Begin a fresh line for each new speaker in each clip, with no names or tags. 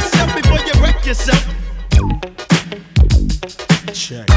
yourself before you wreck yourself.
Check.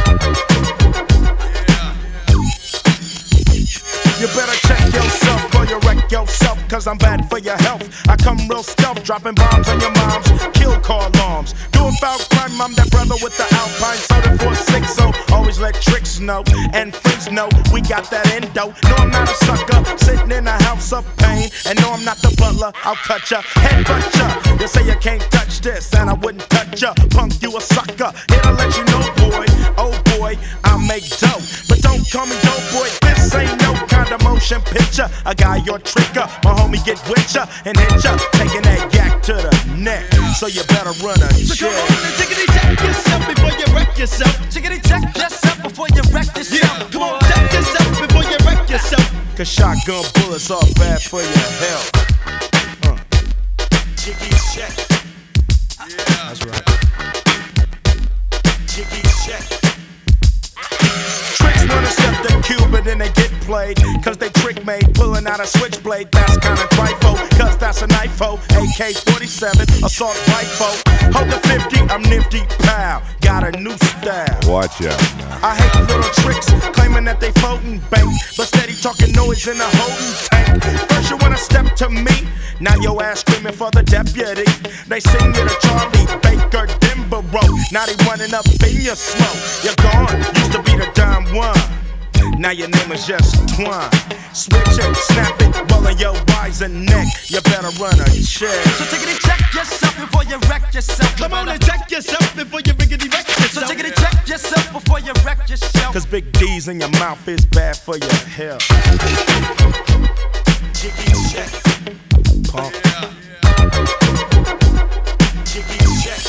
You better check yourself before you wreck yourself, cause I'm bad for your health. I come real stealth, dropping bombs on your moms, kill car alarms. Doing foul crime, I'm that brother with the Alpine soda 4-6, so always let tricks know and freaks know we got that endo. No, I'm not a sucker, sitting in a house of pain. And no, I'm not the butler, I'll cut ya, headbutt ya. You say you can't touch this, and I wouldn't touch ya. Punk, you a sucker, here to let you know, boy. Oh boy, I make dough, but don't call me dope boy. This ain't no kind of motion picture. A guy your trigger, my homie get with ya and hit ya, taking that yak to the neck. So you better run a check.
So come on and tickety check yourself before you wreck yourself. Tickety check yourself before you wreck yourself. Yeah, come on, check yourself before you wreck yourself.
Cause shotgun bullets are bad for your health. Jiggy check. Yeah, that's right. Jiggy check. Tricks wanna step the cube, but then they get played. Cause they trick made, pulling out a switchblade. That's kinda trifle, cause that's a knifo. AK-47, assault rifle. Hold the 50, I'm nifty, pow. Got a new style.
Watch out now.
I hate little tricks, claiming that they floating bank, but steady talking noise in the holding tank. First you wanna step to me, now your ass screaming for the deputy. They sing you to Charlie Baker Denborough. Now they running up in your slow. You're gone, used to be the dime one. Now your name is just Twine. Switch it, snap it, rolling your wiser neck. You better run a check.
So take it, check yourself before you wreck yourself. Come on and check yourself before you riggedy wreck yourself. So take it, check yourself before you wreck yourself.
Cause big D's in your mouth is bad for your health. Jiggy check. Pump. Jiggy check.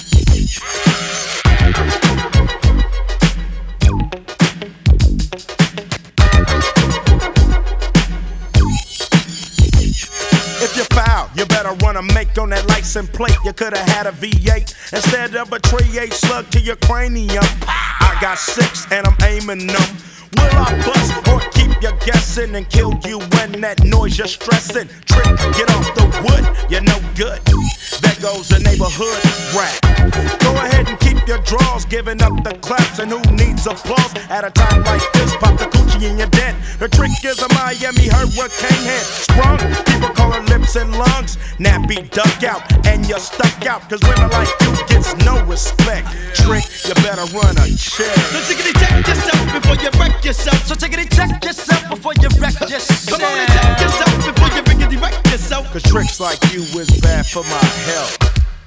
If you foul, you better run a make on that license plate. You could've had a V8 instead of a .38 slug to your cranium. I got 6 and I'm aiming them. Will I bust or keep you guessing and kill you when that noise you're stressing? Trick, get off the wood, you're no good. There goes the neighborhood rap. Go ahead and keep your draws, giving up the claps. And who needs applause at a time like this? Pop the coochie in your dent. The trick is a Miami hurricane head. Sprung, people call her lips and lungs. Nappy duck out, and you're stuck out. Cause women like you gets no respect. Trick, you better run a check.
So tickety check yourself before you wreck yourself. So tickety check yourself before you wreck yourself. Come on and check yourself before you riggedy wreck yourself.
Cause tricks like you is bad for my health.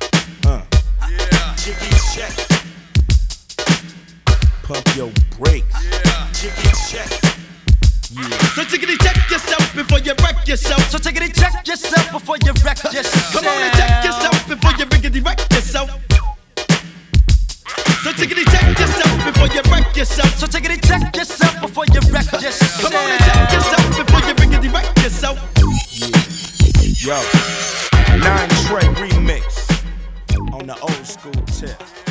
Jiggy check. Pump your brakes. Jiggy check. Yeah.
So tickety check yourself before you wreck yourself. So tickety check yourself before you wreck yourself. Come on and check yourself before you riggedy wreck yourself. So tickety check yourself before you wreck yourself. So tickety check yourself before you wreck yourself. Come on and check yourself before you riggedy wreck yourself.
Yeah. Yo, 9 Trey remix on the old school tip.